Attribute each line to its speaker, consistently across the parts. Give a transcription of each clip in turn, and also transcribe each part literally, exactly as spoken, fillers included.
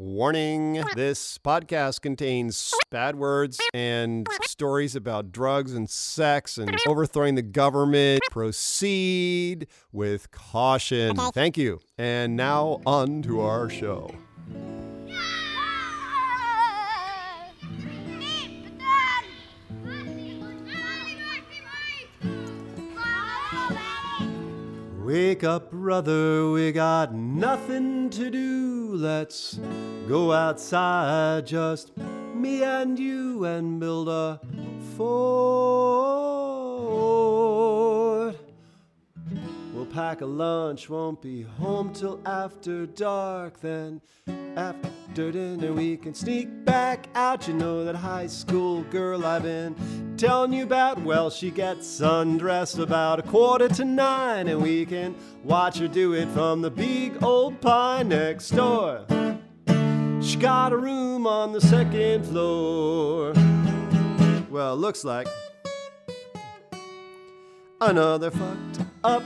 Speaker 1: Warning, this podcast contains bad words and stories about drugs and sex and overthrowing the government. Proceed with caution. Thank you. And now on to our show. Wake up, brother, we got nothing to do. Let's go outside, just me and you, and build a fort. We'll pack a lunch, won't be home till after dark. Then after dinner we can sneak back out. You know that high school girl I've been telling you about? Well, she gets undressed about a quarter to nine, and we can watch her do it from the big old pine next door. She got a room on the second floor. Well, looks like another fucked up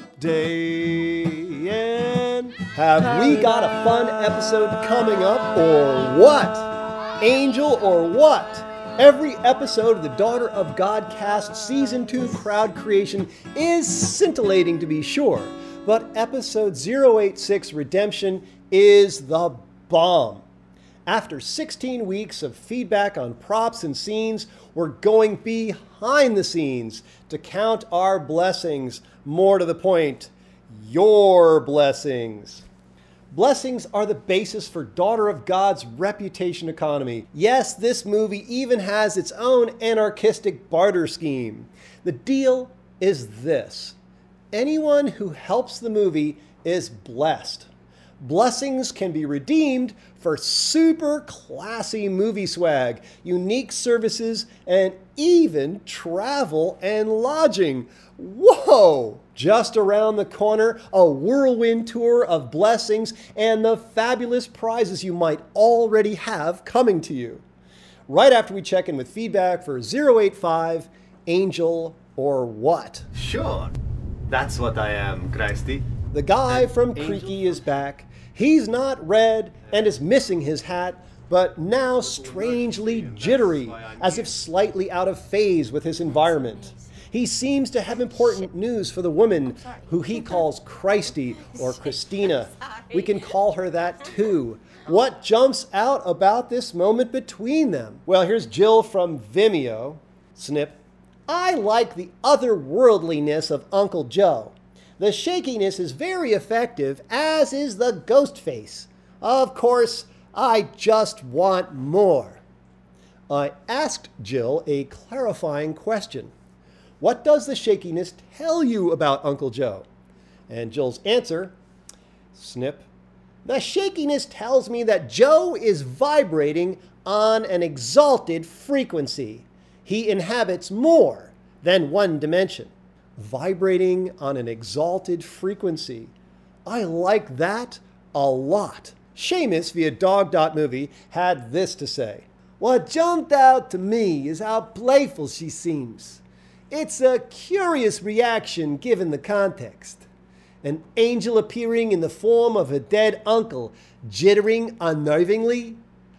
Speaker 1: day. And
Speaker 2: have we got a fun episode coming up or what? Angel or what? Every episode of the Daughter of God cast Season two crowd creation is scintillating to be sure, but episode zero eight six Redemption is the bomb. After sixteen weeks of feedback on props and scenes, we're going behind the scenes to count our blessings. More to the point, your blessings. Blessings are the basis for Daughter of God's reputation economy. Yes, this movie even has its own anarchistic barter scheme. The deal is this: anyone who helps the movie is blessed. Blessings can be redeemed for super classy movie swag, unique services, and even travel and lodging. Whoa! Just around the corner, a whirlwind tour of blessings and the fabulous prizes you might already have coming to you. Right after we check in with feedback for zero eight five, Angel or What?
Speaker 3: Sure, that's what I am, Christy.
Speaker 2: The guy
Speaker 3: An
Speaker 2: from
Speaker 3: angel?
Speaker 2: Creaky is back. He's not red and is missing his hat, but now strangely jittery, as if slightly out of phase with his environment. He seems to have important news for the woman who he calls Christy or Christina. We can call her that too. What jumps out about this moment between them? Well, here's Jill from Vimeo. Snip. I like the otherworldliness of Uncle Joe. The shakiness is very effective, as is the ghost face. Of course, I just want more. I asked Jill a clarifying question. What does the shakiness tell you about Uncle Joe? And Jill's answer, snip, the shakiness tells me that Joe is vibrating on an exalted frequency. He inhabits more than one dimension. Vibrating on an exalted frequency. I like that a lot. Seamus via Dog dot Movie had this to say. What jumped out to me is how playful she seems. It's a curious reaction given the context. An angel appearing in the form of a dead uncle, jittering unnervingly?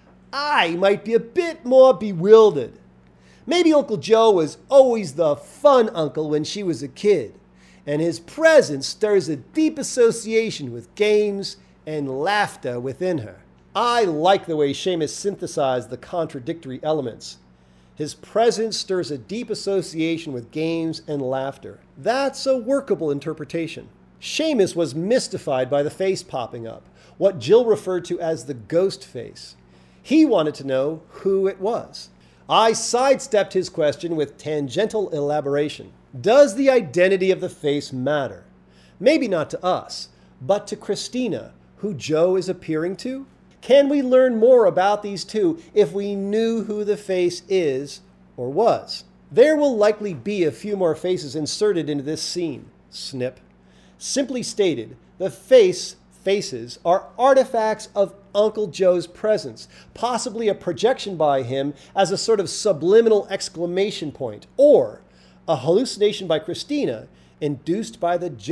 Speaker 2: I might be a bit more bewildered. Maybe Uncle Joe was always the fun uncle when she was a kid, and his presence stirs a deep association with games and laughter within her. I like the way Seamus synthesized the contradictory elements. His presence stirs a deep association with games and laughter. That's a workable interpretation. Seamus was mystified by the face popping up, what Jill referred to as the ghost face. He wanted to know who it was. I sidestepped his question with tangential elaboration. Does the identity of the face matter? Maybe not to us, but to Christina, who Joe is appearing to? Can we learn more about these two if we knew who the face is or was? There will likely be a few more faces inserted into this scene. Snip. Simply stated, the face faces are artifacts of Uncle Joe's presence, possibly a projection by him as a sort of subliminal exclamation point, or a hallucination by Christina induced by the jitter.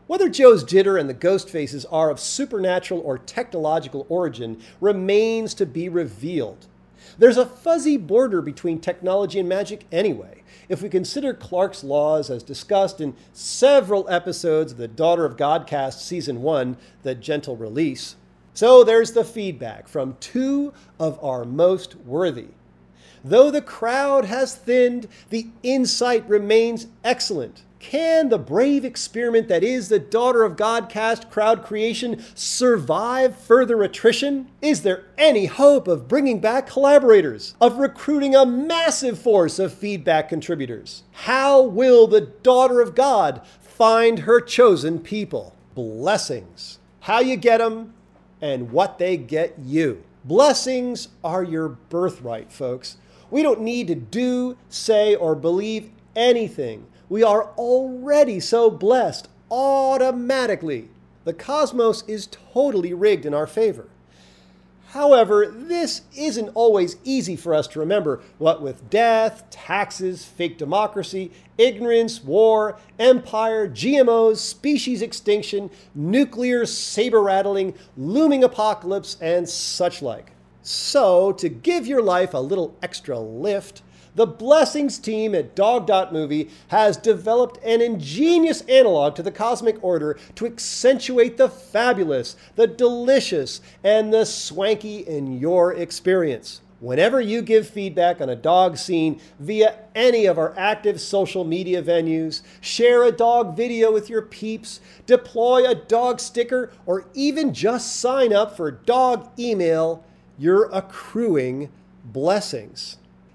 Speaker 2: Whether Joe's jitter and the ghost faces are of supernatural or technological origin remains to be revealed. There's a fuzzy border between technology and magic anyway, if we consider Clark's Laws as discussed in several episodes of the Daughter of God cast Season one, The Gentle Release. So there's the feedback from two of our most worthy. Though the crowd has thinned, the insight remains excellent. Can the brave experiment that is the Daughter of God cast crowd creation survive further attrition? Is there any hope of bringing back collaborators, of recruiting a massive force of feedback contributors? How will the Daughter of God find her chosen people? Blessings. How you get them and what they get you. Blessings are your birthright, folks. We don't need to do, say, or believe anything. We are already so blessed automatically. The cosmos is totally rigged in our favor. However, this isn't always easy for us to remember, what with death, taxes, fake democracy, ignorance, war, empire, G M Os, species extinction, nuclear saber-rattling, looming apocalypse, and such like. So, to give your life a little extra lift, the Blessings team at Dog dot Movie has developed an ingenious analog to the cosmic order to accentuate the fabulous, the delicious, and the swanky in your experience. Whenever you give feedback on a dog scene via any of our active social media venues, share a dog video with your peeps, deploy a dog sticker, or even just sign up for dog email, you're accruing blessings.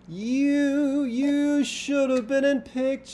Speaker 2: You, you should have been in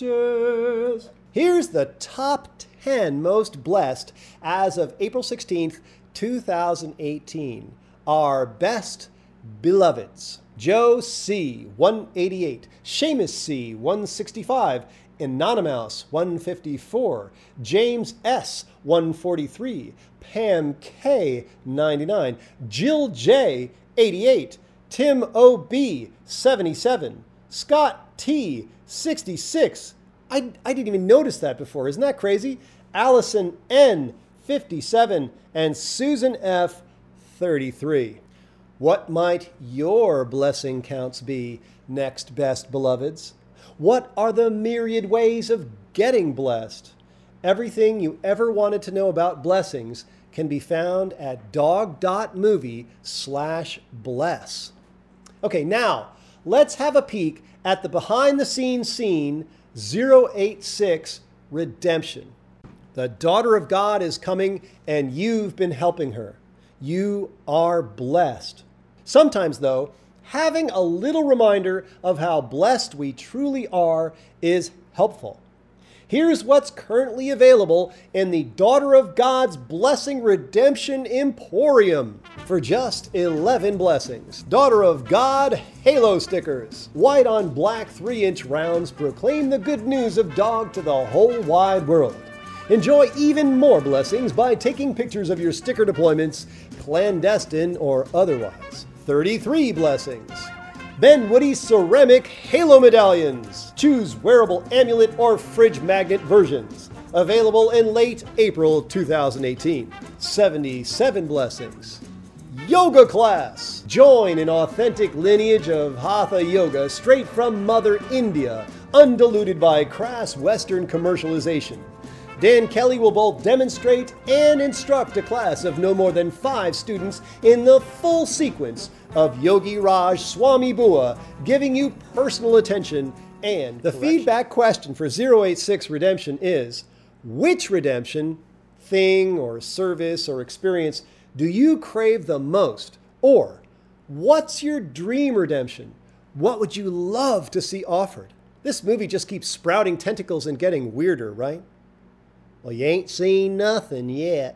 Speaker 2: pictures. Here's the top ten most blessed as of April sixteenth, two thousand eighteen. Our best beloveds. Joe C., one eighty-eight. Seamus C., one sixty-five. Anonymous, one fifty-four. James S., one forty-three. Pam K., ninety-nine. Jill J., eighty-eight. Tim O B, seventy-seven. Scott T, sixty-six. I, I didn't even notice that before. Isn't that crazy? Allison N, fifty-seven. And Susan F, thirty-three. What might your blessing counts be, next best beloveds? What are the myriad ways of getting blessed? Everything you ever wanted to know about blessings can be found at dog dot movie slash bless. Okay, now let's have a peek at the behind-the-scenes scene zero eight six Redemption. The Daughter of God is coming, and you've been helping her. You are blessed. Sometimes, though, having a little reminder of how blessed we truly are is helpful. Here's what's currently available in the Daughter of God's Blessing Redemption Emporium for just eleven blessings. Daughter of God Halo stickers. White on black three inch rounds proclaim the good news of dog to the whole wide world. Enjoy even more blessings by taking pictures of your sticker deployments, clandestine or otherwise. thirty-three blessings. Ben Woody ceramic Halo medallions. Choose wearable amulet or fridge magnet versions. Available in late April two thousand eighteen. seventy-seven blessings. Yoga class. Join an authentic lineage of Hatha yoga straight from Mother India, undiluted by crass Western commercialization. Dan Kelly will both demonstrate and instruct a class of no more than five students in the full sequence of Yogi Raj Swami Bua, giving you personal attention and the feedback question for zero eight six Redemption is, which redemption, thing or service or experience do you crave the most? Or, what's your dream redemption? What would you love to see offered? This movie just keeps sprouting tentacles and getting weirder, right? Well, you ain't seen nothing yet.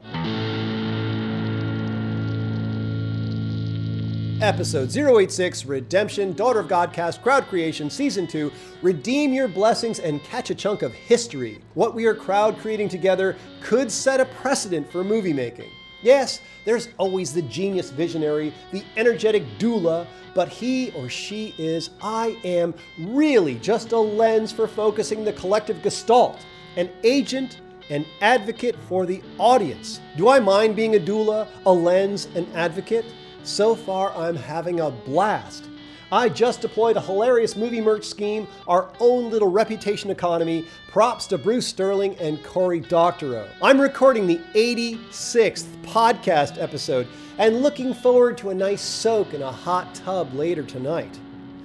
Speaker 2: Episode zero eight six, Redemption, Daughter of God cast, crowd creation, season two. Redeem your blessings and catch a chunk of history. What we are crowd creating together could set a precedent for movie making. Yes, there's always the genius visionary, the energetic doula, but he or she is, I am, really just a lens for focusing the collective gestalt, an agent an advocate for the audience. Do I mind being a doula, a lens, an advocate? So far, I'm having a blast. I just deployed a hilarious movie merch scheme, our own little reputation economy. Props to Bruce Sterling and Cory Doctorow. I'm recording the eighty-sixth podcast episode and looking forward to a nice soak in a hot tub later tonight.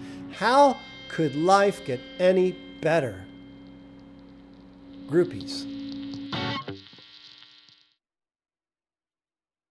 Speaker 2: How could life get any better? Groupies.